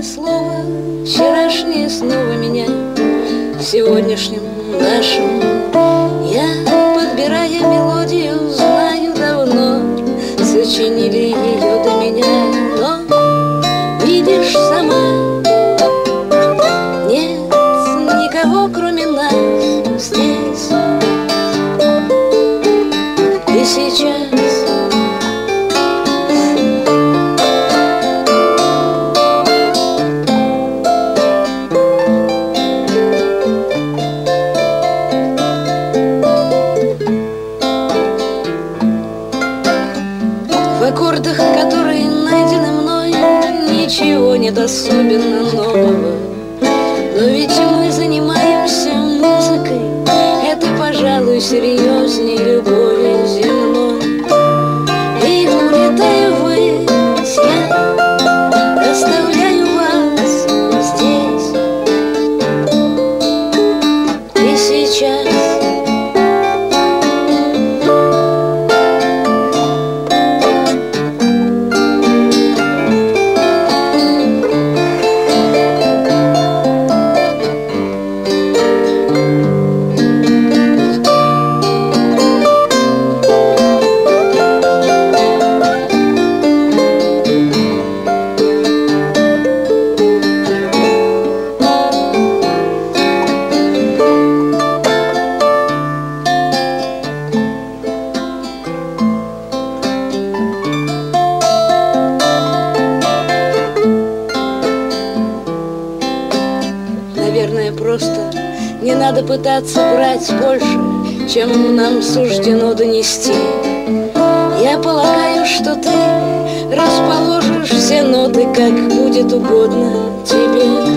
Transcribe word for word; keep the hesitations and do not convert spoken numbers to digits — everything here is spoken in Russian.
слово вчерашнее снова меня сегодняшним нашим. Я, подбирая мелодию, знаю давно, сочинили ее до меня. Но видишь сама, нет никого кроме нас здесь и сейчас. В аккордах, которые найдены мной, ничего нет особенно нового. Но ведь мы занимаемся музыкой, это, пожалуй, серьезней любови земной. И, улетая ввысь, я оставляю вас здесь и сейчас. Наверное, просто не надо пытаться брать больше, чем нам суждено донести. Я полагаю, что ты расположишь все ноты, как будет угодно тебе.